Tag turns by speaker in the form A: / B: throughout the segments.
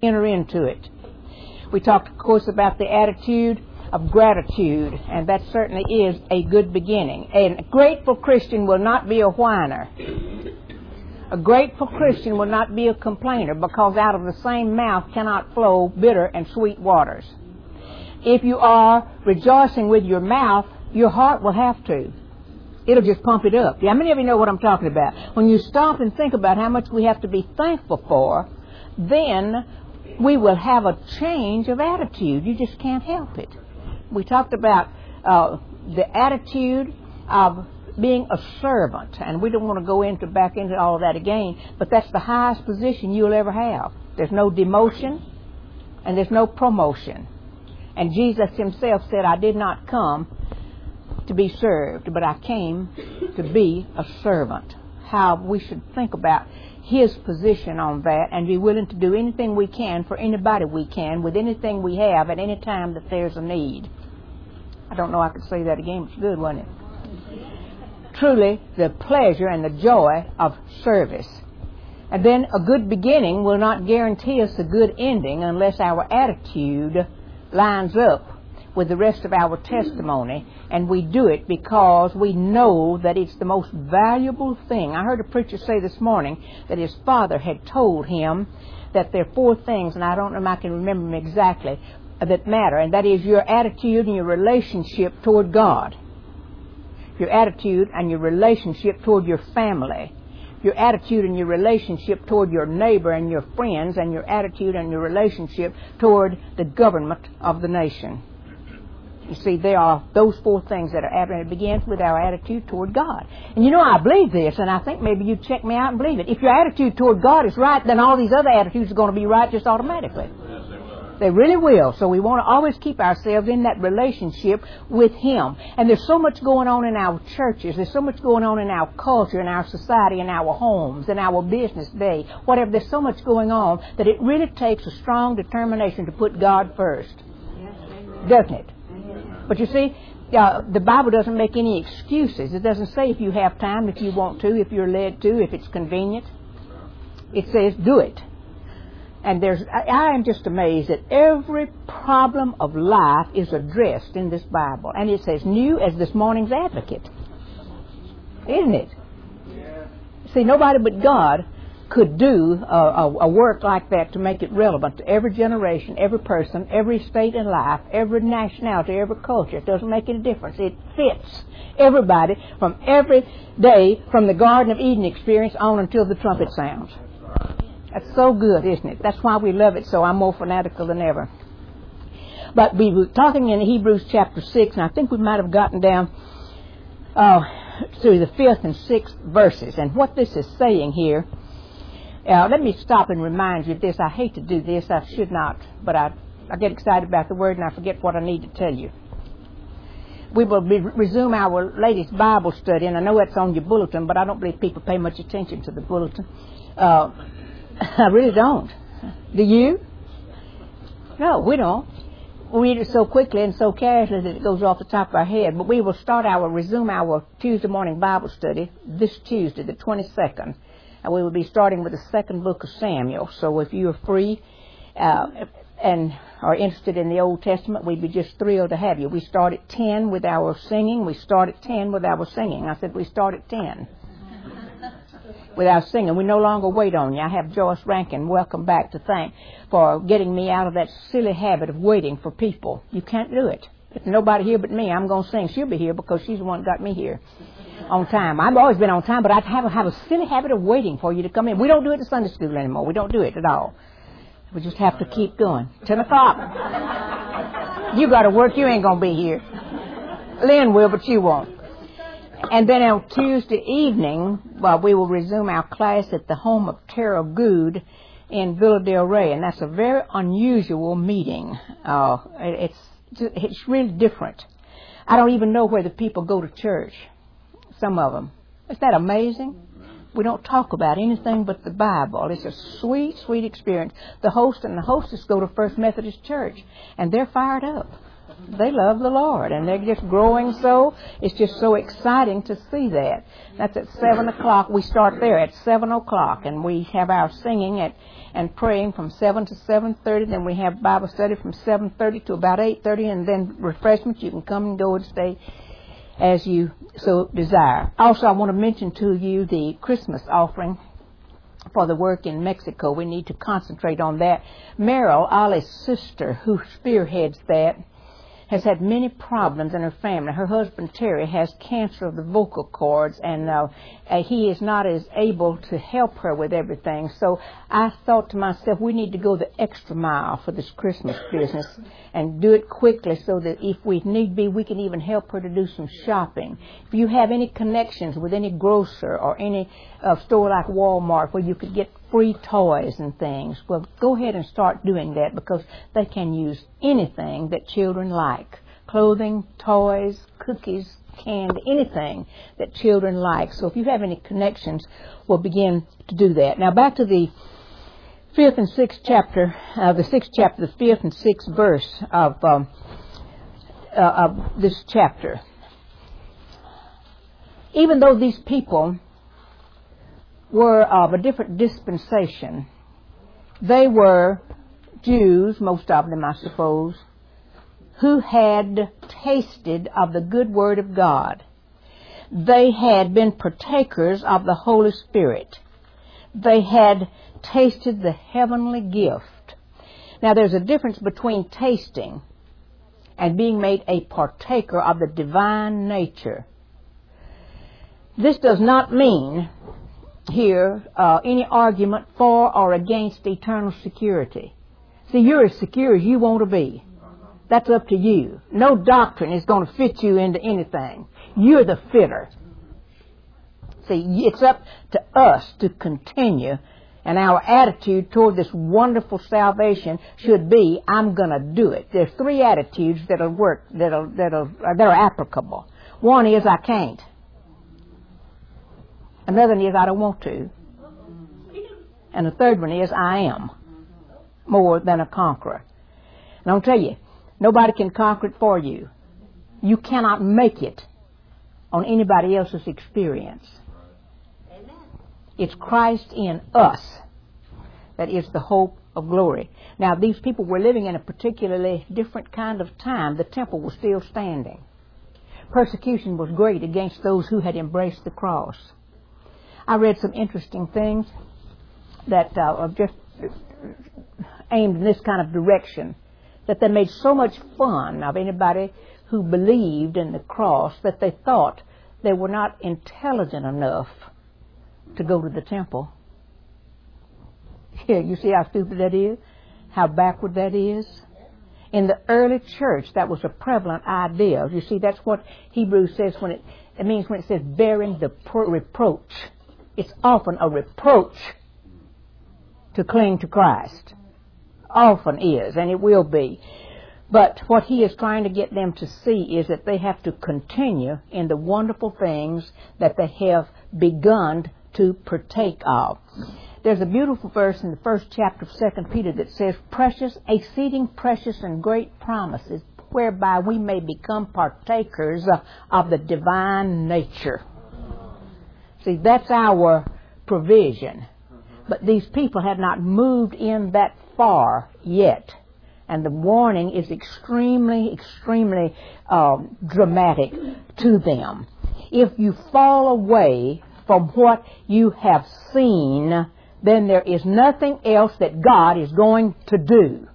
A: enter into it. We talked, of course, about the attitude of gratitude, and that certainly is a good beginning. A grateful Christian will not be a whiner. A grateful Christian will not be a complainer, because out of the same mouth cannot flow bitter and sweet waters. If you are rejoicing with your mouth, your heart will have to. It'll just pump it up. How many of you know what I'm talking about? When you stop and think about how much we have to be thankful for, then we will have a change of attitude. You just can't help it. We talked about the attitude of being a servant, and we don't want to go back into all of that again, but that's the highest position you'll ever have. There's no demotion and there's no promotion. And Jesus himself said, I did not come to be served, but I came to be a servant. How we should think about his position on that and be willing to do anything we can for anybody we can with anything we have at any time that there's a need. I don't know I could say that again, it's good, wasn't it? Truly, the pleasure and the joy of service. And then a good beginning will not guarantee us a good ending unless our attitude lines up with the rest of our testimony, and we do it because we know that it's the most valuable thing. I heard a preacher say this morning that his father had told him that there are 4 things, and I don't know if I can remember them exactly, that matter, and that is your attitude and your relationship toward God, your attitude and your relationship toward your family, your attitude and your relationship toward your neighbor and your friends, and your attitude and your relationship toward the government of the nation. You see, there are those 4 things that are happening. It begins with our attitude toward God. And you know, I believe this, and I think maybe you check me out and believe it. If your attitude toward God is right, then all these other attitudes are going to be right just automatically. They really will. So we want to always keep ourselves in that relationship with him. And there's so much going on in our churches. There's so much going on in our culture, in our society, in our homes, in our business day, whatever. There's so much going on that it really takes a strong determination to put God first. Doesn't it? But you see, the Bible doesn't make any excuses. It doesn't say if you have time, if you want to, if you're led to, if it's convenient. It says do it. And I am just amazed that every problem of life is addressed in this Bible. And it's as new as this morning's advocate. Isn't it? Yeah. See, nobody but God could do a work like that to make it relevant to every generation, every person, every state in life, every nationality, every culture. It doesn't make any difference. It fits everybody from every day from the Garden of Eden experience on until the trumpet sounds. That's so good, isn't it? That's why we love it so. I'm more fanatical than ever. But we were talking in Hebrews chapter 6, and I think we might have gotten down through the 5th and 6th verses. And what this is saying here, let me stop and remind you of this. I hate to do this. I should not. But I get excited about the Word and I forget what I need to tell you. We will resume our latest Bible study, and I know it's on your bulletin, but I don't believe people pay much attention to the bulletin. I really don't. Do you? No, we don't. We read it so quickly and so casually that it goes off the top of our head. But we will resume our Tuesday morning Bible study this Tuesday, the 22nd. And we will be starting with the 2nd book of Samuel. So if you are free and are interested in the Old Testament, we'd be just thrilled to have you. We start at 10 with our singing. I said we start at 10. With our singing. We no longer wait on you. I have Joyce Rankin, welcome back, to thank for getting me out of that silly habit of waiting for people. You can't do it. If nobody here but me, I'm going to sing. She'll be here because she's the one that got me here on time. I've always been on time, but I have a silly habit of waiting for you to come in. We don't do it in Sunday school anymore. We don't do it at all. We just have to keep going. 10 o'clock. You got to work. You ain't going to be here. Lynn will, but you won't. And then on Tuesday evening, we will resume our class at the home of Tara Good in Villa Del Rey, and that's a very unusual meeting. It's really different. I don't even know where the people go to church, some of them. Isn't that amazing? We don't talk about anything but the Bible. It's a sweet, sweet experience. The host and the hostess go to First Methodist Church, and they're fired up. They love the Lord, and they're just growing so. It's just so exciting to see that. That's at 7 o'clock. We start there at 7 o'clock, and we have our singing and praying from 7 to 7:30. Then we have Bible study from 7:30 to about 8:30, and then refreshments. You can come and go and stay as you so desire. Also, I want to mention to you the Christmas offering for the work in Mexico. We need to concentrate on that. Meryl, Ollie's sister, who spearheads that, has had many problems in her family. Her husband, Terry, has cancer of the vocal cords, and he is not as able to help her with everything. So I thought to myself, we need to go the extra mile for this Christmas business and do it quickly so that if we need be, we can even help her to do some shopping. If you have any connections with any grocer or any store like Walmart where you could get free toys and things, well, go ahead and start doing that, because they can use anything that children like. Clothing, toys, cookies, candy, anything that children like. So if you have any connections, we'll begin to do that. Now back to the 5th and 6th chapter, the 6th chapter, the 5th and 6th verse of this chapter. Even though these people were of a different dispensation, they were Jews, most of them, I suppose, who had tasted of the good word of God. They had been partakers of the Holy Spirit. They had tasted the heavenly gift. Now, there's a difference between tasting and being made a partaker of the divine nature. This does not mean here any argument for or against eternal security. See, you're as secure as you want to be. That's up to you. No doctrine is going to fit you into anything. You're the fitter. See, it's up to us to continue, and our attitude toward this wonderful salvation should be, I'm going to do it. There's 3 attitudes that'll work, that are applicable. One is, I can't. Another one is, I don't want to. And the third one is, I am more than a conqueror. And I'll tell you, nobody can conquer it for you. You cannot make it on anybody else's experience. It's Christ in us that is the hope of glory. Now, these people were living in a particularly different kind of time. The temple was still standing. Persecution was great against those who had embraced the cross. I read some interesting things that are just aimed in this kind of direction, that they made so much fun of anybody who believed in the cross that they thought they were not intelligent enough to go to the temple. Yeah, you see how stupid that is? How backward that is? In the early church, that was a prevalent idea. You see, that's what Hebrews says when it means when it says bearing the reproach. It's often a reproach to cling to Christ. Often is, and it will be. But what he is trying to get them to see is that they have to continue in the wonderful things that they have begun to partake of. There's a beautiful verse in the 1st chapter of 2 Peter that says, precious, exceeding precious and great promises, whereby we may become partakers of the divine nature. See, that's our provision. But these people had not moved in that far yet. And the warning is extremely, extremely dramatic to them. If you fall away from what you have seen, then there is nothing else that God is going to do.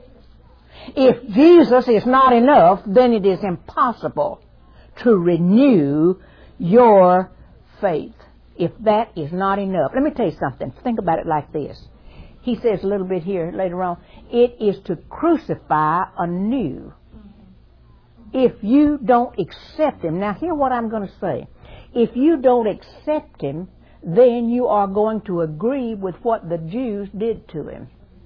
A: If Jesus is not enough, then it is impossible to renew your faith. If that is not enough. Let me tell you something. Think about it like this. He says a little bit here later on, it is to crucify anew. If you don't accept Him, now hear what I'm going to say. If you don't accept Him, then you are going to agree with what the Jews did to Him.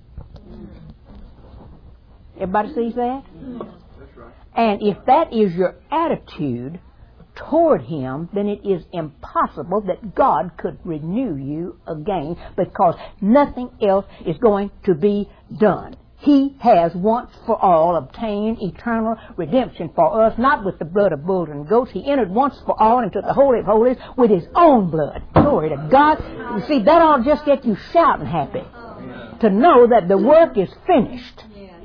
A: Everybody sees that?
B: That's right.
A: And if that is your attitude toward Him, then it is impossible that God could renew you again, because nothing else is going to be done. He has once for all obtained eternal redemption for us, not with the blood of bulls and goats. He entered once for all into the Holy of Holies with His own blood. Glory to God. You see, that ought to just get you shouting happy, to know that the work is finished.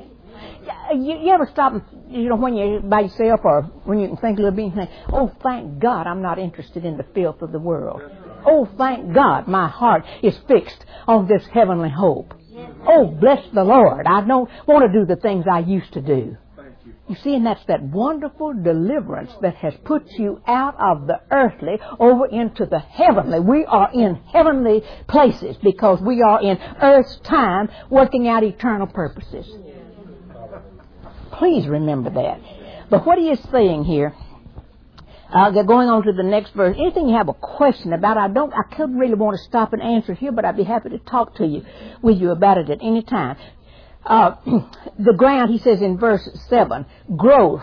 A: You ever stop, when you're by yourself or when you can think a little bit and think, oh, thank God I'm not interested in the filth of the world. Oh, thank God my heart is fixed on this heavenly hope. Oh, bless the Lord. I don't want to do the things I used to do. You see, and that's that wonderful deliverance that has put you out of the earthly over into the heavenly. We are in heavenly places because we are in earth's time working out eternal purposes. Please remember that. But what he is saying here, going on to the next verse, anything you have a question about, I couldn't really want to stop and answer here, but I'd be happy to talk to you with you about it at any time. The ground, he says in verse 7, growth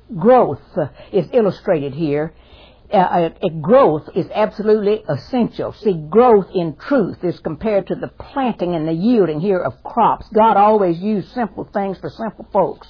A: is illustrated here. Growth is absolutely essential. See, growth in truth is compared to the planting and the yielding here of crops. God always used simple things for simple folks.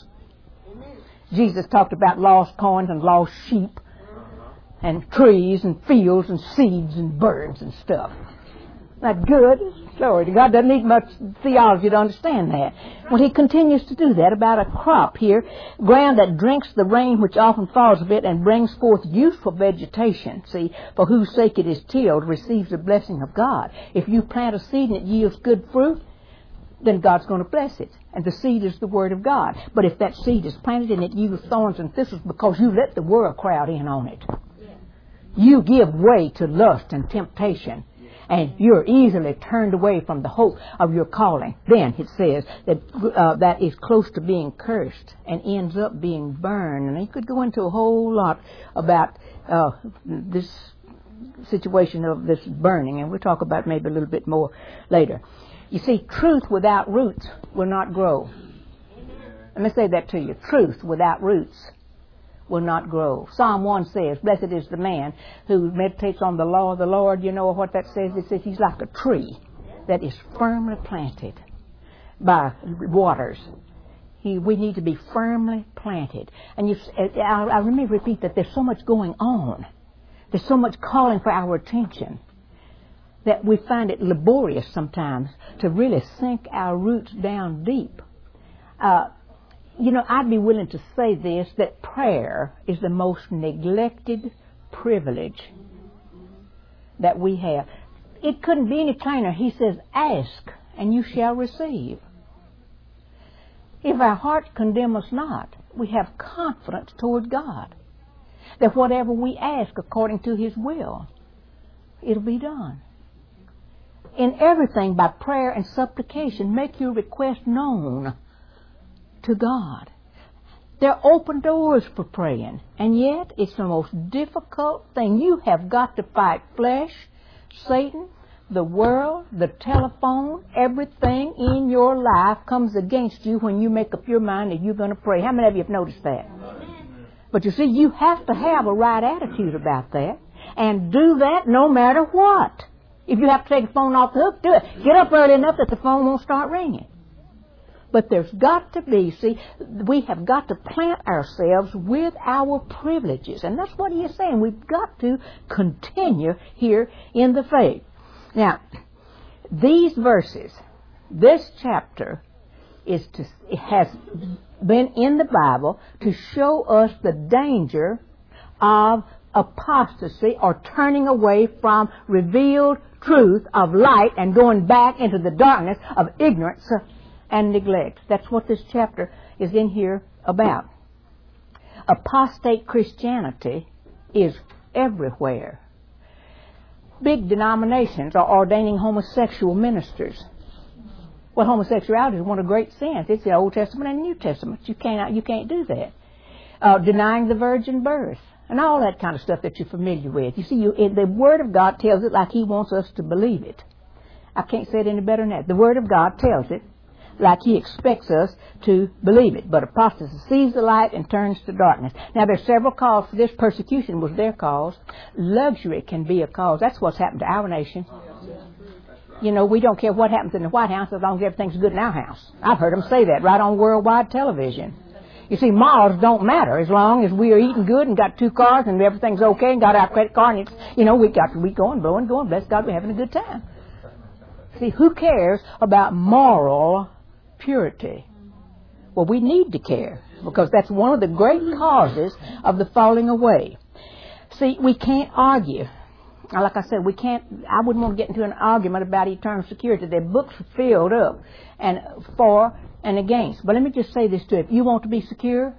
A: Jesus talked about lost coins and lost sheep and trees and fields and seeds and birds and stuff. That's good. Glory to God. Doesn't need much theology to understand that. Well, he continues to do that about a crop here. Ground that drinks the rain which often falls of it and brings forth useful vegetation. See, for whose sake it is tilled, receives the blessing of God. If you plant a seed and it yields good fruit, then God's going to bless it. And the seed is the Word of God. But if that seed is planted and it yields thorns and thistles because you let the world crowd in on it, you give way to lust and temptation, and you're easily turned away from the hope of your calling, then it says that that is close to being cursed and ends up being burned. And you could go into a whole lot about this situation of this burning, and we'll talk about maybe a little bit more later. You see, truth without roots will not grow. Let me say that to you. Truth without roots will not grow. Psalm 1 says, blessed is the man who meditates on the law of the Lord. You know what that says? It says he's like a tree that is firmly planted by waters. We need to be firmly planted. And let me repeat that there's so much going on. There's so much calling for our attention that we find it laborious sometimes to really sink our roots down deep. I'd be willing to say this, that prayer is the most neglected privilege that we have. It couldn't be any plainer. He says, ask and you shall receive. If our hearts condemn us not, we have confidence toward God that whatever we ask according to His will, it'll be done. In everything, by prayer and supplication, make your request known to God. There are open doors for praying, and yet it's the most difficult thing. You have got to fight flesh, Satan, the world, the telephone. Everything in your life comes against you when you make up your mind that you're going to pray. How many of you have noticed that? But you see, you have to have a right attitude about that and do that no matter what. If you have to take the phone off the hook, do it. Get up early enough that the phone won't start ringing. But there's got to be, we have got to plant ourselves with our privileges. And that's what he is saying. We've got to continue here in the faith. Now, these verses, this chapter, it has been in the Bible to show us the danger of apostasy or turning away from revealed truth of light and going back into the darkness of ignorance and neglect. That's what this chapter is in here about. Apostate Christianity is everywhere. Big denominations are ordaining homosexual ministers. Well, homosexuality is one of great sins. It's the Old Testament and New Testament. You can't do that. Denying the virgin birth and all that kind of stuff that you're familiar with. You see, the Word of God tells it like He wants us to believe it. I can't say it any better than that. The Word of God tells it like He expects us to believe it. But apostasy sees the light and turns to darkness. Now, there's several causes for this. Persecution was their cause. Luxury can be a cause. That's what's happened to our nation. You know, we don't care what happens in the White House as long as everything's good in our house. I've heard them say that right on worldwide television. You see, morals don't matter as long as we are eating good and got 2 cars and everything's okay and got our credit card and it's, you know, we going, blowing, going. Bless God, we're having a good time. See, who cares about moral purity? Well, we need to care because that's one of the great causes of the falling away. See, we can't argue. Like I said, I wouldn't want to get into an argument about eternal security. Their books are filled up and for and against. But let me just say this to you. If you want to be secure,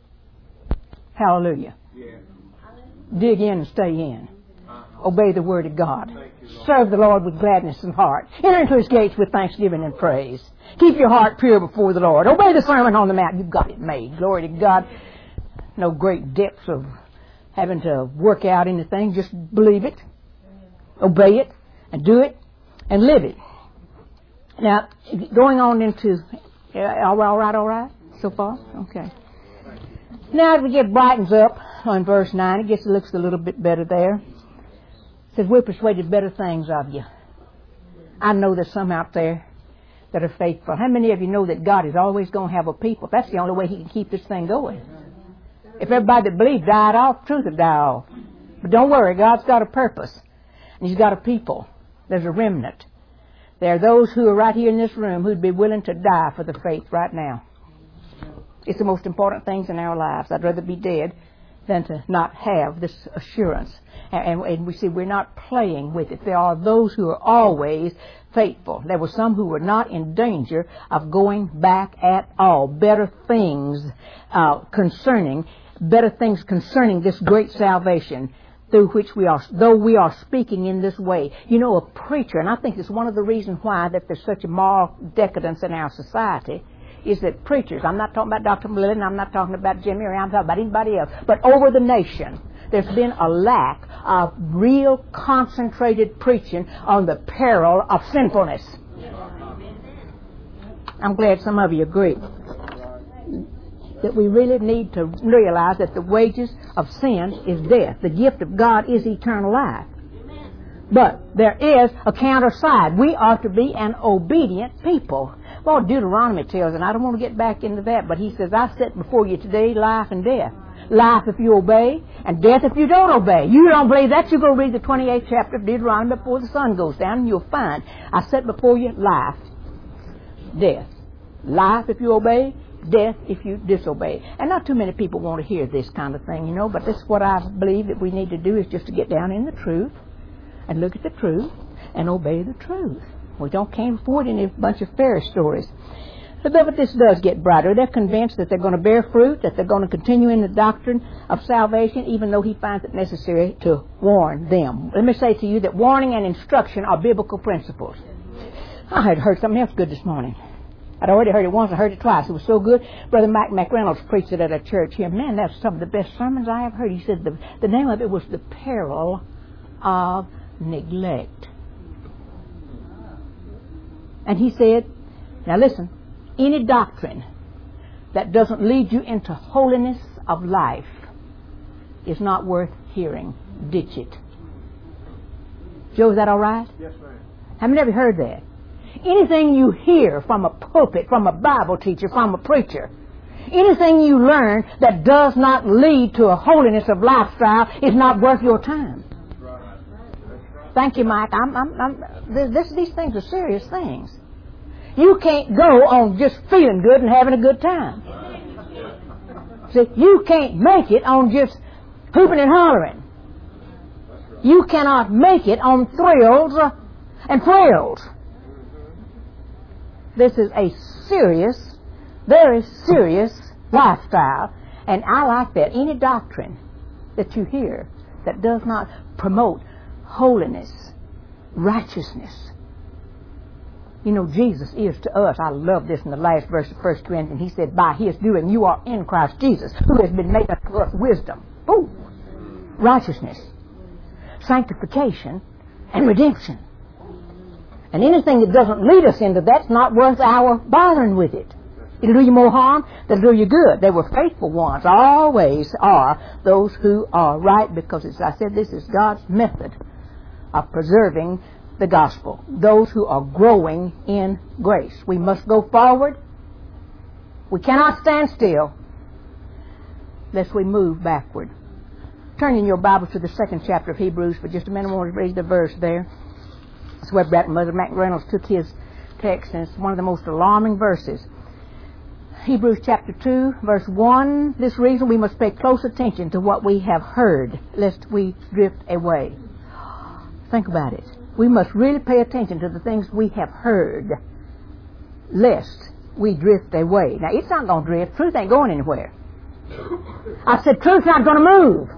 A: hallelujah. Yeah. Dig in and stay in. Obey the Word of God. Serve the Lord with gladness of heart. Enter into His gates with thanksgiving and praise. Keep your heart pure before the Lord. Obey the Sermon on the Mount. You've got it made. Glory to God. No great depths of having to work out anything. Just believe it. Obey it. And do it. And live it. Now, going on into... all right so far? Okay. Now as we get brightens up on verse 9, it looks a little bit better there. It says, we're persuaded better things of you. I know there's some out there that are faithful. How many of you know that God is always going to have a people? That's the only way He can keep this thing going. If everybody that believes died off, truth would die off. But don't worry, God's got a purpose. And He's got a people. There's a remnant. There are those who are right here in this room who'd be willing to die for the faith right now. It's the most important things in our lives. I'd rather be dead than to not have this assurance. And we see we're not playing with it. There are those who are always faithful. There were some who were not in danger of going back at all. Better things concerning this great salvation, through which though we are speaking in this way. You know, a preacher, and I think it's one of the reasons why that there's such a moral decadence in our society, is that preachers, I'm not talking about Dr. Millett, I'm not talking about Jimmy, or I'm talking about anybody else, but over the nation, there's been a lack of real concentrated preaching on the peril of sinfulness. I'm glad some of you agree. That we really need to realize that the wages of sin is death. The gift of God is eternal life. But there is a counter side. We are to be an obedient people. Well, Deuteronomy tells, and I don't want to get back into that, but he says, I set before you today life and death. Life if you obey, and death if you don't obey. You don't believe that, you go read the 28th chapter of Deuteronomy before the sun goes down, and you'll find, I set before you life, death. Life if you obey, death if you disobey. And not too many people want to hear this kind of thing, you know, but this is what I believe that we need to do, is just to get down in the truth and look at the truth and obey the truth. We can't afford any bunch of fairy stories. But this does get brighter. They're convinced that they're going to bear fruit, that they're going to continue in the doctrine of salvation, even though He finds it necessary to warn them. Let me say to you that warning and instruction are biblical principles. I had heard something else good this morning. I'd already heard it once, I heard it twice. It was so good. Brother Mike McReynolds preached it at a church here. Man, that's some of the best sermons I have heard. He said the name of it was The Peril of Neglect. And he said, now listen, any doctrine that doesn't lead you into holiness of life is not worth hearing. Ditch it. Joe, is that all right?
B: Yes, ma'am.
A: How many of you heard that? Anything you hear from a pulpit, from a Bible teacher, from a preacher, anything you learn that does not lead to a holiness of lifestyle is not worth your time.
B: That's right.
A: Thank you, Mike. These things are serious things. You can't go on just feeling good and having a good time. See, you can't make it on just hooping and hollering. You cannot make it on thrills and frills. This is a serious, very serious lifestyle. And I like that. Any doctrine that you hear that does not promote holiness, righteousness. You know, Jesus is to us, I love this in the last verse of 1 Corinthians, He said, by His doing you are in Christ Jesus, who has been made unto us wisdom, righteousness, sanctification, and redemption. And anything that doesn't lead us into that's not worth our bothering with it. It'll do you more harm than it'll do you good. They were faithful ones. Always are those who are right, because, as I said, this is God's method of preserving the gospel. Those who are growing in grace. We must go forward. We cannot stand still lest we move backward. Turn in your Bibles to the 2nd chapter of Hebrews for just a minute. I want to read the verse there. That's where Mother McReynolds took his text, and it's one of the most alarming verses. Hebrews chapter 2, verse 1. This reason we must pay close attention to what we have heard, lest we drift away. Think about it. We must really pay attention to the things we have heard, lest we drift away. Now, it's not going to drift. Truth ain't going anywhere. I said truth's not going to move.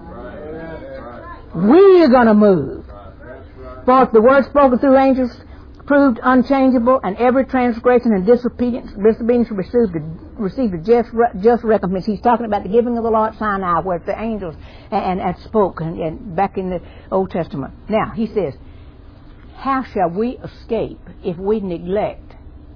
A: We're going to move. For if the word spoken through angels proved unchangeable, and every transgression and disobedience received a just recompense. He's talking about the giving of the law at Sinai, where the angels and spoke and back in the Old Testament. Now, he says, how shall we escape if we neglect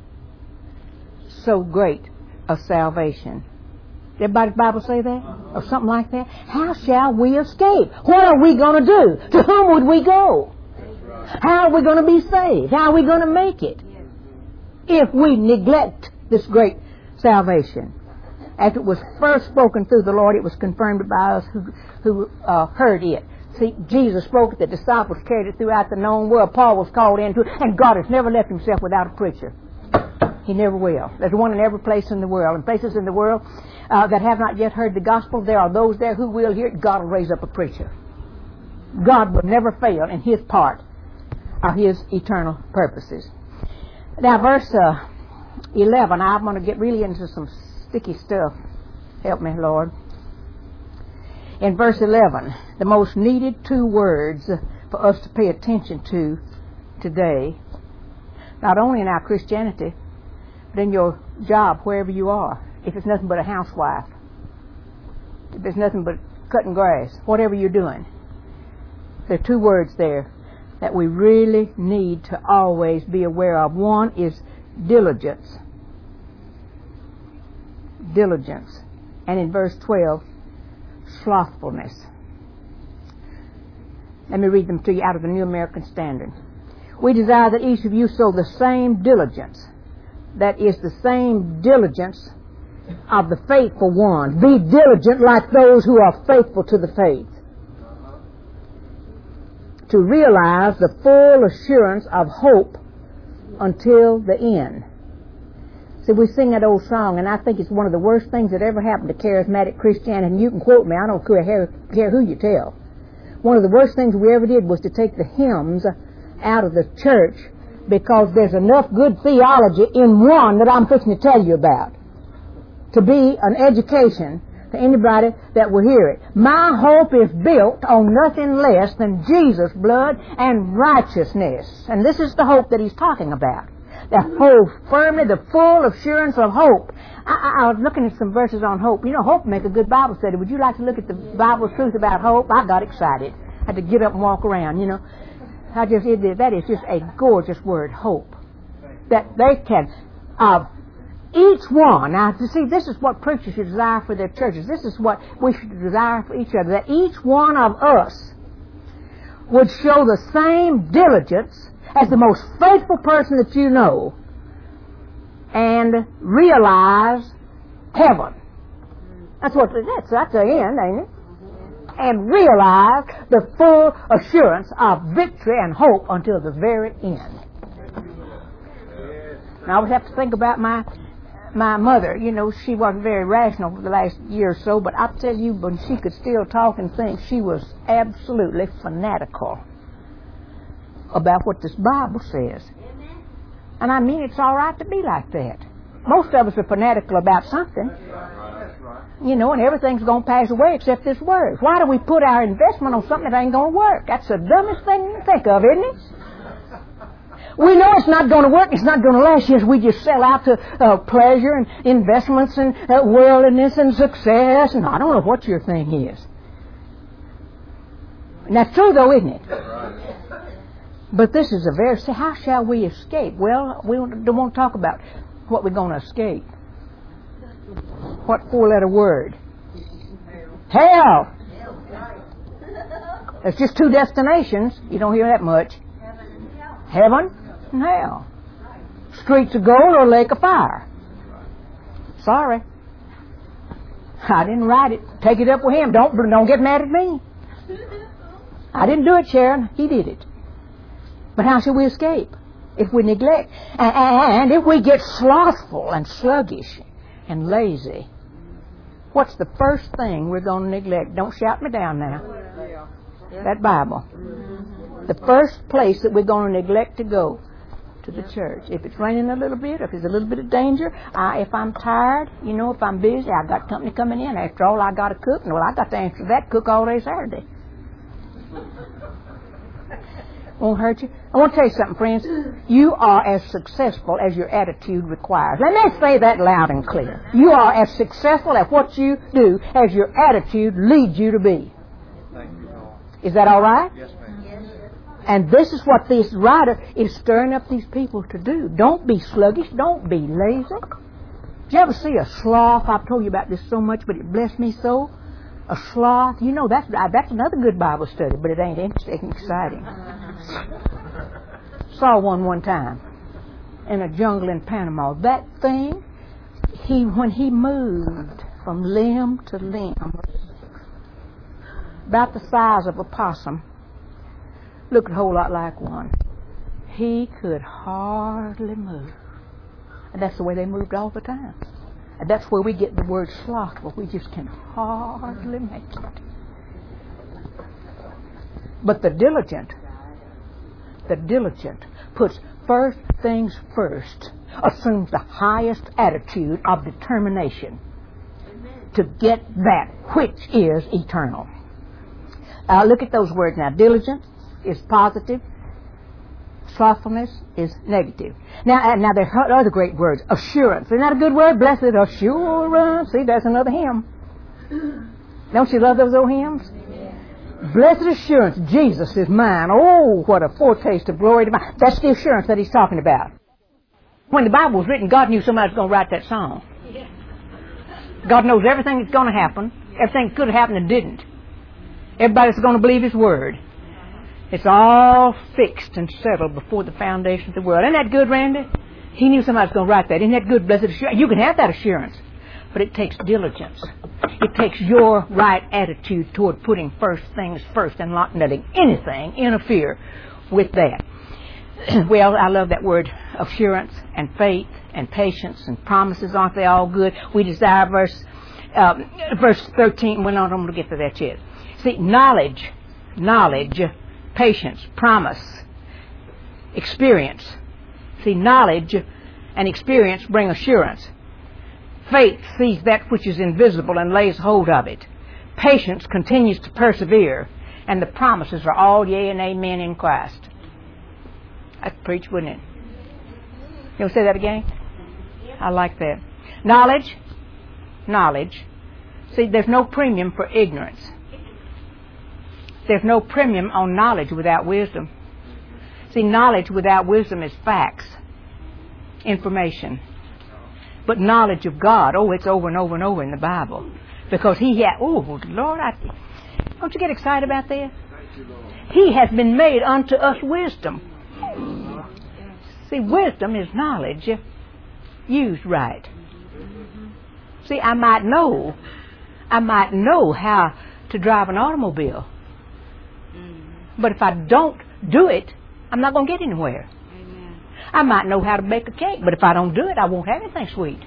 A: so great a salvation? Everybody's Bible say that? Or something like that? How shall we escape? What are we going to do? To whom would we go? How are we going to be saved? How are we going to make it? If we neglect this great salvation. After it was first spoken through the Lord, it was confirmed by us who heard it. See, Jesus spoke it, the disciples carried it throughout the known world. Paul was called into it, and God has never left himself without a preacher. He never will. There's one in every place in the world. And places in the world that have not yet heard the gospel, there are those there who will hear it. God will raise up a preacher. God will never fail in His part of His eternal purposes. Now, verse 11, I'm going to get really into some sticky stuff. Help me, Lord. In verse 11, the most needed two words for us to pay attention to today, not only in our Christianity, but in your job, wherever you are. If it's nothing but a housewife, if it's nothing but cutting grass, whatever you're doing, there are two words there that we really need to always be aware of. One is diligence. Diligence. And in verse 12, slothfulness. Let me read them to you out of the New American Standard. We desire that each of you show the same diligence. That is the same diligence of the faithful ones. Be diligent like those who are faithful to the faith. To realize the full assurance of hope until the end. See, we sing that old song, and I think it's one of the worst things that ever happened to charismatic Christianity. And you can quote me, I don't care who you tell. One of the worst things we ever did was to take the hymns out of the church, because there's enough good theology in one that I'm fixing to tell you about to be an education to anybody that will hear it. My hope is built on nothing less than Jesus' blood and righteousness. And this is the hope that he's talking about. That hold firmly the full assurance of hope. I was looking at some verses on hope. You know, hope make a good Bible study. Would you like to look at the Bible's truth about hope? I got excited. I had to get up and walk around, you know. That is just a gorgeous word, hope. That they can, each one, now to see, this is what preachers should desire for their churches. This is what we should desire for each other. That each one of us would show the same diligence as the most faithful person that you know and realize heaven. That's the end, ain't it? And realize the full assurance of victory and hope until the very end. And I always have to think about my mother. You know, she wasn't very rational for the last year or so, but I'll tell you, when she could still talk and think, she was absolutely fanatical about what this Bible says. And I mean, it's all right to be like that. Most of us are fanatical about something. You know, and everything's going to pass away except this word. Why do we put our investment on something that ain't going to work? That's the dumbest thing you can think of, isn't it? We know it's not going to work. It's not going to last. Yes, we just sell out to pleasure and investments and worldliness and success. And I don't know what your thing is. And that's true, though, isn't it? But this is a very... How shall we escape? Well, we don't want to talk about what we're going to escape. What four-letter word? Hell. There's just two destinations. You don't hear that much. Heaven and hell. Streets of gold or a lake of fire. Sorry. I didn't write it. Take it up with him. Don't get mad at me. I didn't do it, Sharon. He did it. But how shall we escape? If we neglect. And if we get slothful and sluggish and lazy. What's the first thing we're going to neglect? Don't shout me down now. That Bible. The first place that we're going to neglect to go, to the church. If it's raining a little bit, if there's a little bit of danger, if I'm tired, if I'm busy, I've got company coming in. After all, I got to cook. Well, I got to answer that, cook all day Saturday. Won't hurt you. I want to tell you something, friends. You are as successful as your attitude requires. Let me say that loud and clear. You are as successful at what you do as your attitude leads you to be.
B: Thank you, Lord.
A: Is that all right?
B: Yes, ma'am.
A: And this is what this writer is stirring up these people to do. Don't be sluggish. Don't be lazy. Did you ever see a sloth? I've told you about this so much, but it blessed me so. A sloth. That's another good Bible study, but it ain't interesting and exciting. Saw one time in a jungle in Panama. That thing, when he moved from limb to limb, about the size of a possum, looked a whole lot like one. He could hardly move. And that's the way they moved all the time. And that's where we get the word slothful. We just can hardly make it. But the diligent puts first things first, assumes the highest attitude of determination to get that which is eternal. Look at those words now. Diligent is positive. Slothfulness is negative. Now there are other great words. Assurance. Isn't that a good word? Blessed assurance. See, that's another hymn. Don't you love those old hymns? Blessed assurance, Jesus is mine. Oh, what a foretaste of glory divine. That's the assurance that he's talking about. When the Bible was written, God knew somebody was going to write that song. God knows everything that's going to happen. Everything that could have happened and didn't. Everybody's going to believe his word. It's all fixed and settled before the foundation of the world. Isn't that good, Randy? He knew somebody was going to write that. Isn't that good, blessed assurance? You can have that assurance, but it takes diligence. It takes your right attitude toward putting first things first and not letting anything interfere with that. Well, I love that word, assurance and faith and patience and promises. Aren't they all good? We desire verse 13. Well, no, I'm going to get to that yet. See, knowledge, patience, promise, experience. See, knowledge and experience bring assurance. Faith sees that which is invisible and lays hold of it. Patience continues to persevere, and the promises are all yea and amen in Christ. I'd preach, wouldn't it? You want to say that again? I like that. Knowledge. See, there's no premium for ignorance. There's no premium on knowledge without wisdom. See, knowledge without wisdom is facts, information. But knowledge of God, it's over and over and over in the Bible. Because Lord, don't you get excited about this? He has been made unto us wisdom. See, wisdom is knowledge used right. See, I might know how to drive an automobile. But if I don't do it, I'm not going to get anywhere. Amen. I might know how to bake a cake, but if I don't do it, I won't have anything sweet.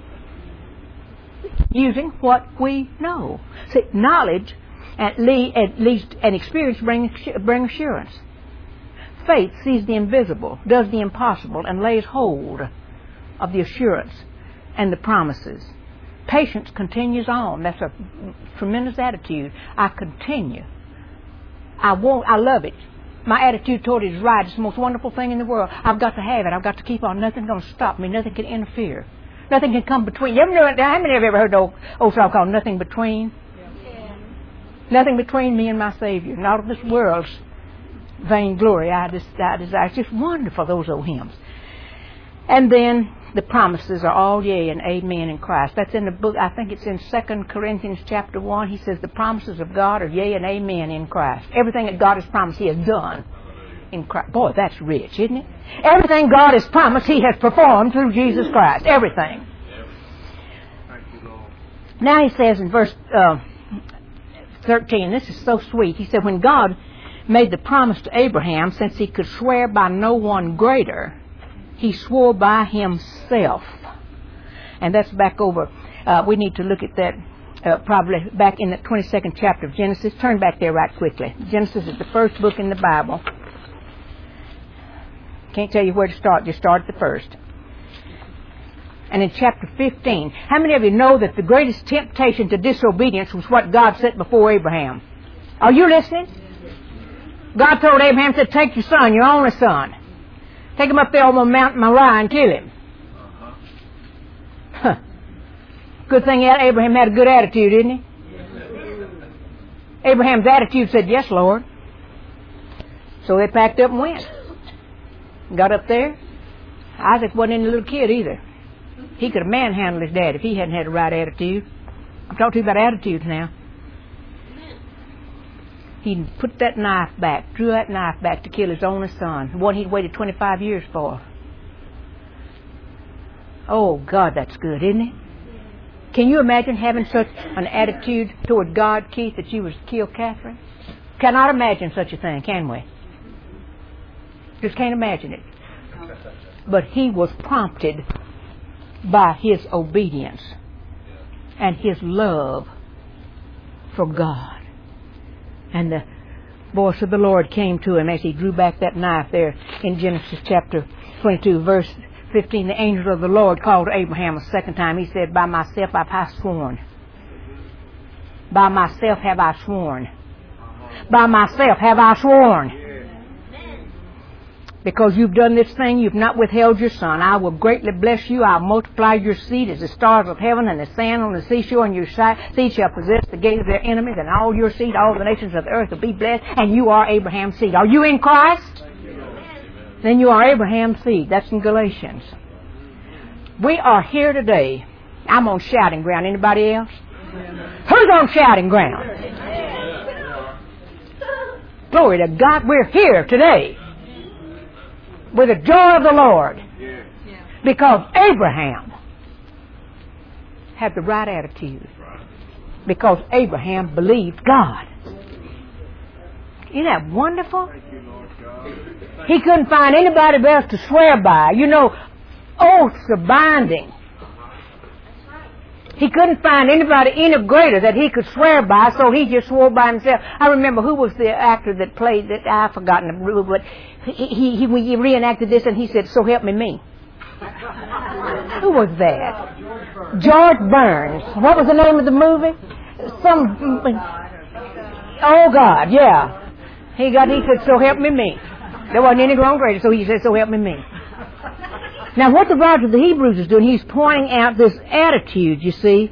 A: Using what we know. See, knowledge, at least, and experience bring assurance. Faith sees the invisible, does the impossible, and lays hold of the assurance and the promises. Patience continues on. That's a tremendous attitude. I continue. I love it. My attitude toward it is right. It's the most wonderful thing in the world. I've got to have it. I've got to keep on. Nothing's going to stop me. Nothing can interfere. Nothing can come between. How many of you have ever heard the old song called Nothing Between? Yeah. Nothing between me and my Savior. Not of this world's vain glory. I desire. It's just wonderful, those old hymns. And then the promises are all yea and amen in Christ. That's in the book, I think it's in 2 Corinthians chapter 1. He says the promises of God are yea and amen in Christ. Everything that God has promised, He has done. in Christ. Boy, that's rich, isn't it? Everything God has promised, He has performed through Jesus Christ. Everything.
B: Thank you, Lord.
A: Now He says in verse 13, this is so sweet. He said, when God made the promise to Abraham, since He could swear by no one greater, He swore by Himself. And that's back over. We need to look at that probably back in the 22nd chapter of Genesis. Turn back there right quickly. Genesis is the first book in the Bible. Can't tell you where to start. Just start at the first. And in chapter 15, how many of you know that the greatest temptation to disobedience was what God set before Abraham? Are you listening? God told Abraham, said, take your son, your only son. Take him up there on Mount Moriah and kill him. Huh. Good thing Abraham had a good attitude, didn't he? Abraham's attitude said, yes, Lord. So they packed up and went. Got up there. Isaac wasn't any little kid either. He could have manhandled his dad if he hadn't had the right attitude. I'm talking to you about attitudes now. He put that knife back, drew that knife back to kill his only son, the one he'd waited 25 years for. Oh, God, that's good, isn't it? Can you imagine having such an attitude toward God, Keith, that you would kill Catherine? Cannot imagine such a thing, can we? Just can't imagine it. But he was prompted by his obedience and his love for God. And the voice of the Lord came to him as he drew back that knife there in Genesis chapter 22, verse 15. The angel of the Lord called to Abraham a second time. He said, by myself have I sworn. By myself have I sworn. By myself have I sworn. Because you've done this thing, you've not withheld your son. I will greatly bless you. I'll multiply your seed as the stars of heaven and the sand on the seashore, and your seed shall possess the gate of their enemies, and all your seed, all the nations of the earth will be blessed, and you are Abraham's seed. Are you in Christ? Then you are Abraham's seed. That's in Galatians. We are here today. I'm on shouting ground. Anybody else? Who's on shouting ground? Glory to God. We're here today with the joy of the Lord. Because Abraham had the right attitude. Because Abraham believed God. Isn't that wonderful? He couldn't find anybody else to swear by. You know, oaths are binding. He couldn't find anybody any greater that he could swear by, so he just swore by himself. I remember who was the actor that played that. I've forgotten the rule, but he reenacted this, and he said, "So help me." Who was that? George Burns. What was the name of the movie? Oh God, yeah. He said, "So help me." There wasn't any grown greater, so he said, "So help me." Now, what the writer of the Hebrews is doing, he's pointing out this attitude, you see,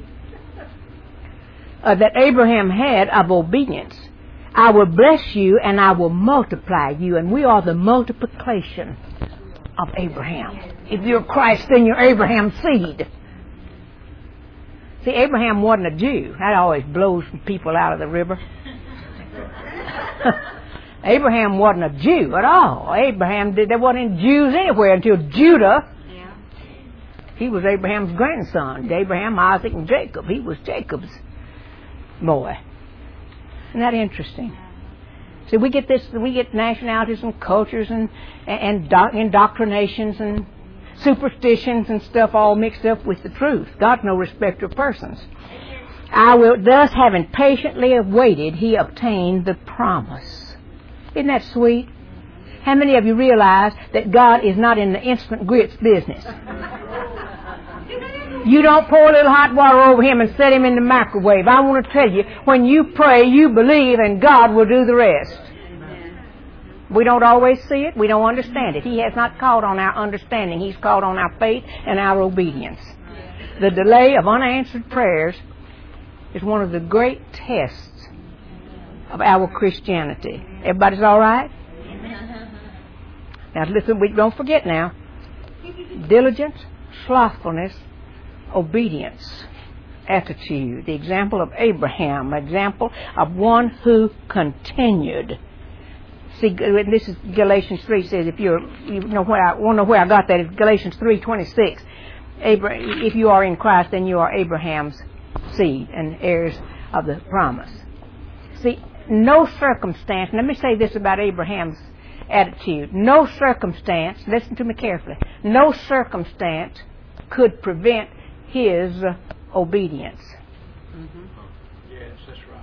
A: that Abraham had of obedience. I will bless you and I will multiply you, and we are the multiplication of Abraham. If you're Christ, then you're Abraham's seed. See, Abraham wasn't a Jew. That always blows people out of the river. Abraham wasn't a Jew at all. There wasn't any Jews anywhere until Judah. Yeah. He was Abraham's grandson. Abraham, Isaac, and Jacob. He was Jacob's boy. Isn't that interesting? See, we get nationalities and cultures and indoctrinations and superstitions and stuff all mixed up with the truth. God's no respecter of persons. Thus, having patiently awaited, he obtained the promise. Isn't that sweet? How many of you realize that God is not in the instant grits business? You don't pour a little hot water over him and set him in the microwave. I want to tell you, when you pray, you believe, and God will do the rest. We don't always see it. We don't understand it. He has not called on our understanding. He's called on our faith and our obedience. The delay of unanswered prayers is one of the great tests of our Christianity. Everybody's all right? Now listen, don't forget now. Diligence, slothfulness, obedience, attitude. The example of Abraham, example of one who continued See, this is Galatians 3 says, if you want to know where I got that, it's Galatians 3:26. If you are in Christ, then you are Abraham's seed and heirs of the promise. See, no circumstance, let me say this about Abraham's attitude. No circumstance, listen to me carefully, no circumstance could prevent his obedience.
B: Mm-hmm. Yes, that's right.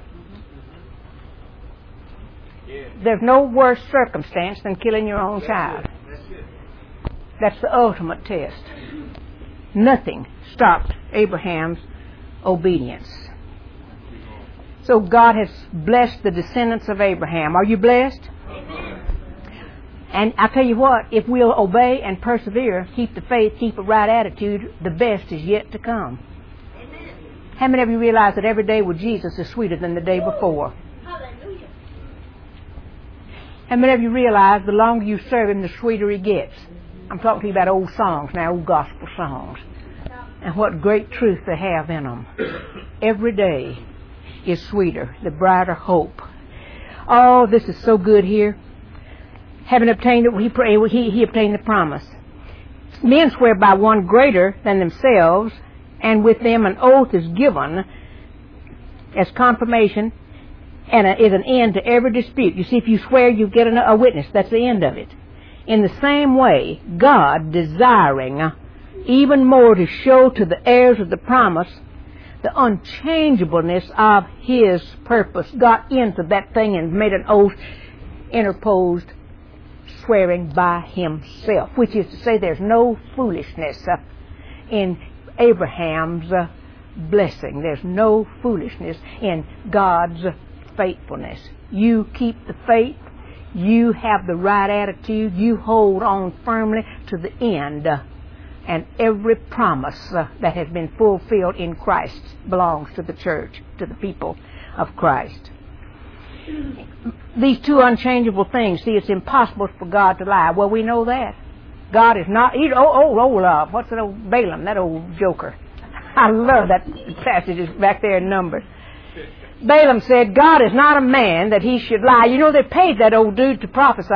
B: Mm-hmm. Yes.
A: There's no worse circumstance than killing your own child.
B: That's it.
A: That's the ultimate test. Nothing stopped Abraham's obedience. So God has blessed the descendants of Abraham. Are you blessed?
B: Amen.
A: And I tell you what, if we'll obey and persevere, keep the faith, keep a right attitude, the best is yet to come.
C: Amen.
A: How many of you realize that every day with Jesus is sweeter than the day before?
C: Hallelujah.
A: How many of you realize the longer you serve Him, the sweeter He gets? I'm talking to you about old songs now, old gospel songs. And what great truth they have in them. Every day is sweeter, the brighter hope. Oh, this is so good here. Having obtained it, he obtained the promise. Men swear by one greater than themselves, and with them an oath is given as confirmation and is an end to every dispute. You see, if you swear, you get a witness. That's the end of it. In the same way, God, desiring even more to show to the heirs of the promise the unchangeableness of His purpose, got into that thing and made an oath, interposed, swearing by Himself, which is to say there's no foolishness in Abraham's blessing. There's no foolishness in God's faithfulness. You keep the faith. You have the right attitude. You hold on firmly to the end. And every promise that has been fulfilled in Christ belongs to the church, to the people of Christ. These two unchangeable things, see, it's impossible for God to lie. Well, we know that. God is not, what's that old Balaam, that old joker? I love that passage, it's back there in Numbers. Balaam said, God is not a man that he should lie. You know, they paid that old dude to prophesy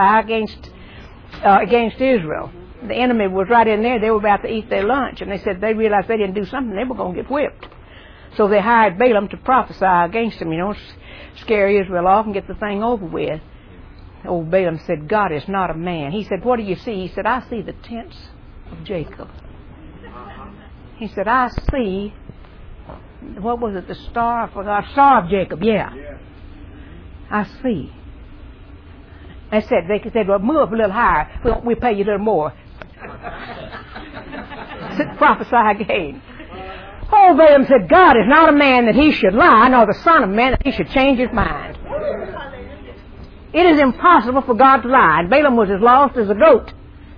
A: against Israel. The enemy was right in there. They were about to eat their lunch, and they said they realized they didn't do something, they were going to get whipped. So they hired Balaam to prophesy against them, scare Israel off and get the thing over with. Old Balaam said, God is not a man. He said, what do you see? He said, I see the tents of Jacob. He said, I see, what was it, the star? I forgot. Star of Jacob, yeah. I see. They said, well, move up a little higher. We'll pay you a little more. Prophesy again. Oh, Balaam said, God is not a man that he should lie, nor the son of man that he should change his mind. It is impossible for God to lie. And Balaam was as lost as a goat.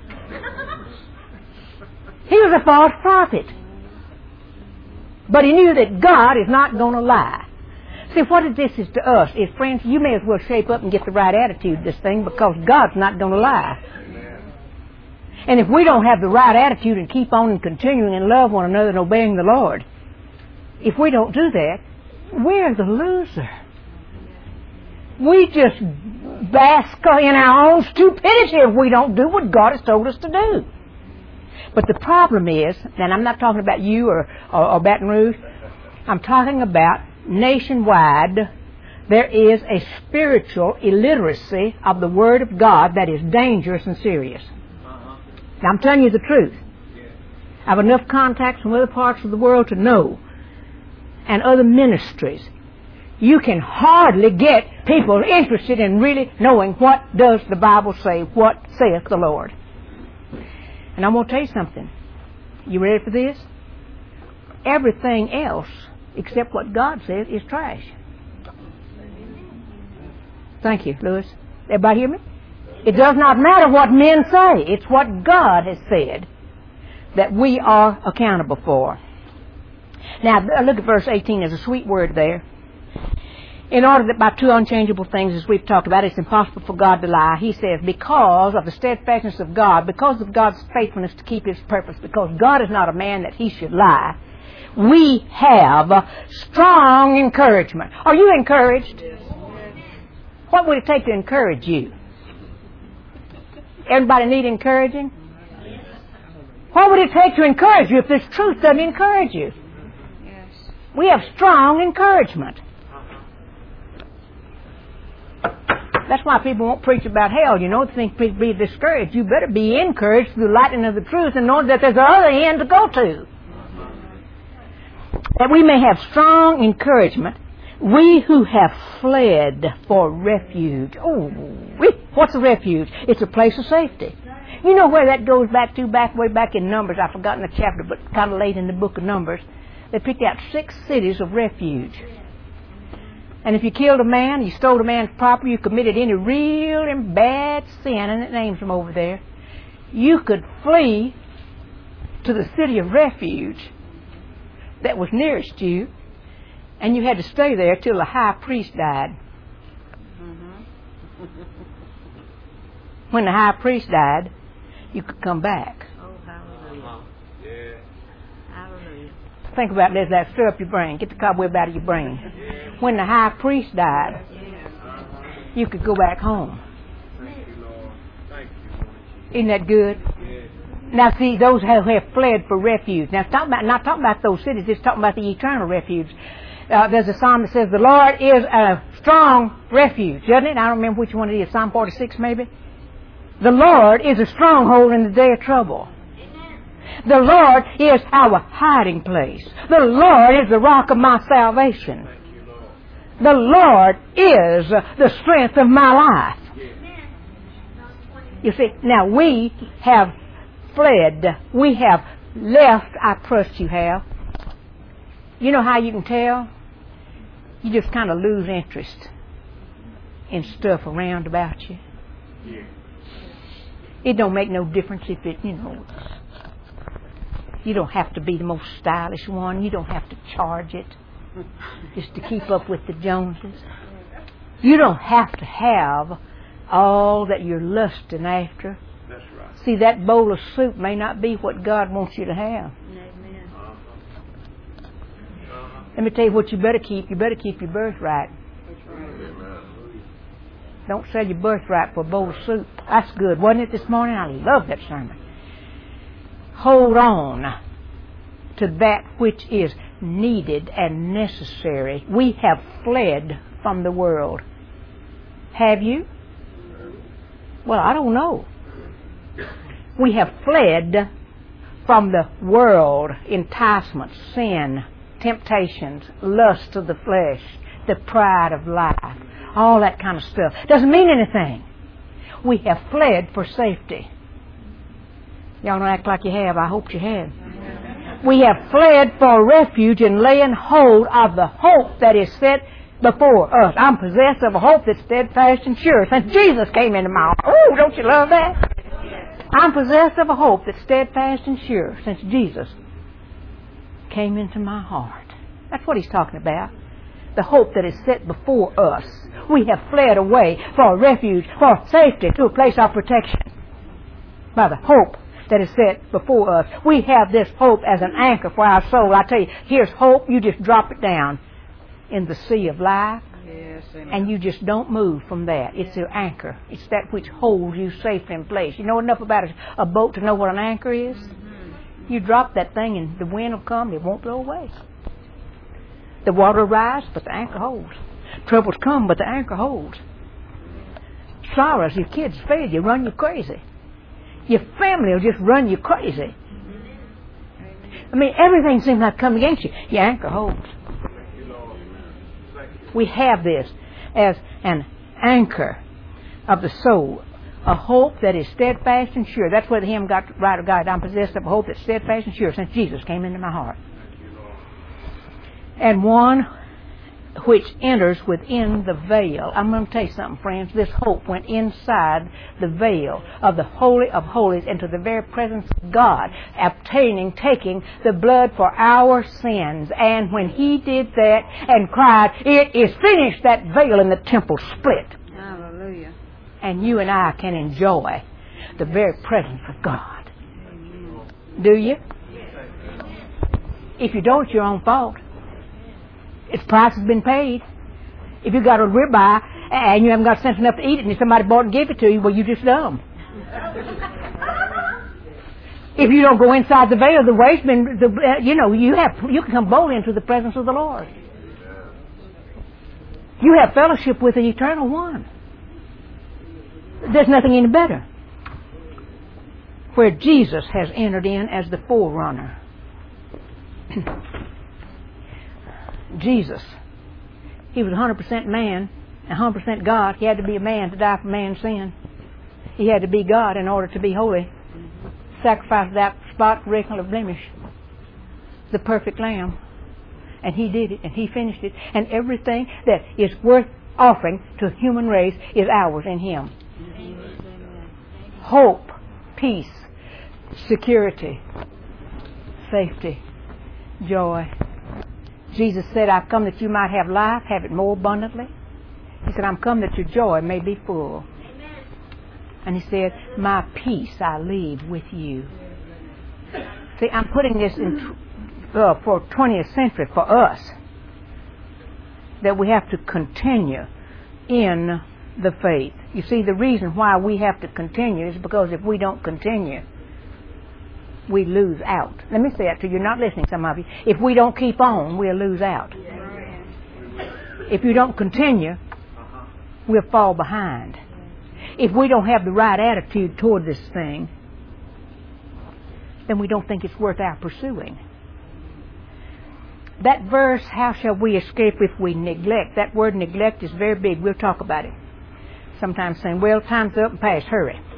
A: He was a false prophet. But he knew that God is not going to lie. See, what this is to us is, friends, you may as well shape up and get the right attitude to this thing, because God's not going to lie. And if we don't have the right attitude and keep on and continuing and love one another and obeying the Lord, if we don't do that, we're the loser. We just bask in our own stupidity if we don't do what God has told us to do. But the problem is, and I'm not talking about you or Baton Rouge, I'm talking about nationwide, there is a spiritual illiteracy of the Word of God that is dangerous and serious. Now, I'm telling you the truth. I have enough contacts from other parts of the world to know, and other ministries. You can hardly get people interested in really knowing what does the Bible say, what saith the Lord. And I'm going to tell you something. You ready for this? Everything else except what God says is trash. Thank you, Louis. Everybody hear me? It does not matter what men say. It's what God has said that we are accountable for. Now, look at verse 18. There's a sweet word there. In order that by two unchangeable things, as we've talked about, it's impossible for God to lie. He says, because of the steadfastness of God, because of God's faithfulness to keep His purpose, because God is not a man that He should lie, we have strong encouragement. Are you encouraged? What would it take to encourage you? Everybody need encouraging? What would it take to encourage you if this truth doesn't encourage you?
D: Yes.
A: We have strong encouragement. That's why people won't preach about hell. You know, they think people be discouraged. You better be encouraged through the lightning of the truth and know that there's another end to go to. That we may have strong encouragement, we who have fled for refuge. Oh, what's a refuge? It's a place of safety. You know where that goes back to? Way back in Numbers. I've forgotten the chapter, but kind of late in the book of Numbers. They picked out 6 cities of refuge. And if you killed a man, you stole a man's property, you committed any real and bad sin, and it names them over there, you could flee to the city of refuge that was nearest you, and you had to stay there till the high priest died. When the high priest died, you could come back.
D: Oh, hallelujah.
B: Yeah.
D: Hallelujah.
A: Think about this, that stir up your brain. Get the cobweb out of your brain. When the high priest died, you could go back home.
B: Thank you, Lord. Thank you.
A: Isn't that good?
B: Yeah.
A: Now see, those who have fled for refuge. Now not talking about those cities, it's talking about the eternal refuge. There's a psalm that says, the Lord is a strong refuge, doesn't it? I don't remember which one it is, Psalm 46 maybe. The Lord is a stronghold in the day of trouble. The Lord is our hiding place. The Lord is the rock of my salvation.
B: Thank you, Lord.
A: The Lord is the strength of my life. You see, now we have fled. We have left. I trust you have. You know how you can tell? You just kind of lose interest in stuff around about you.
B: Yeah.
A: It don't make no difference if it, you don't have to be the most stylish one. You don't have to charge it just to keep up with the Joneses. You don't have to have all that you're lusting after.
B: That's right.
A: See, that bowl of soup may not be what God wants you to have.
D: Amen.
A: Let me tell you what you better keep. You better keep your birthright. Don't sell your birthright for a bowl of soup. That's good, wasn't it, this morning? I love that sermon. Hold on to that which is needed and necessary. We have fled from the world. Have you? Well, I don't know. We have fled from the world, enticements, sin, temptations, lust of the flesh, the pride of life, all that kind of stuff. Doesn't mean anything. We have fled for safety. Y'all don't act like you have. I hope you have. We have fled for refuge in laying hold of the hope that is set before us. I'm possessed of a hope that's steadfast and sure since Jesus came into my heart. Oh, don't you love that? I'm possessed of a hope that's steadfast and sure since Jesus came into my heart. That's what he's talking about. The hope that is set before us. We have fled away for refuge, for safety, to a place of protection by the hope that is set before us. We have this hope as an anchor for our soul. I tell you, here's hope. You just drop it down in the sea of life,
D: Yes,
A: and you just don't move from that. It's your anchor. It's that which holds you safely in place. You know enough about a boat to know what an anchor is? You drop that thing and the wind will come, it won't blow away. The water will rise, but the anchor holds. Troubles come, but the anchor holds. Sorrows, your kids fail you, run you crazy. Your family will just run you crazy. I mean, everything seems like come against you. Your anchor holds. We have this as an anchor of the soul, a hope that is steadfast and sure. That's where the hymn got right of God. I'm possessed of a hope that's steadfast and sure since Jesus came into my heart. And one which enters within the veil. I'm going to tell you something, friends. This hope went inside the veil of the Holy of Holies into the very presence of God, taking the blood for our sins. And when he did that and cried, "It is finished," that veil in the temple split.
D: Hallelujah.
A: And you and I can enjoy the very presence of God. Do you? If you don't, it's your own fault. Its price has been paid. If you got a ribeye and you haven't got sense enough to eat it and somebody bought and gave it to you, well, you're just dumb. If you don't go inside the veil, the way's been, you can come boldly into the presence of the Lord. You have fellowship with the Eternal One. There's nothing any better. Where Jesus has entered in as the forerunner. Jesus, He was 100% man and 100% God. He had to be a man to die for man's sin. He had to be God in order to be holy. Sacrifice without spot, wrinkle, or blemish. The perfect Lamb. And He did it, and He finished it. And everything that is worth offering to the human race is ours in Him. Hope, peace, security, safety, joy. Jesus said, I've come that you might have life, have it more abundantly. He said, I'm come that your joy may be full.
C: Amen.
A: And He said, my peace I leave with you. See, I'm putting this in for 20th century for us, that we have to continue in the faith. You see, the reason why we have to continue is because if we don't continue, we lose out. Let me say that to you. You're not listening, some of you. If we don't keep on, we'll lose out. If you don't continue, we'll fall behind. If we don't have the right attitude toward this thing, then we don't think it's worth our pursuing. That verse, how shall we escape if we neglect? That word neglect is very big. We'll talk about it. Sometimes saying, well, time's up and past, hurry.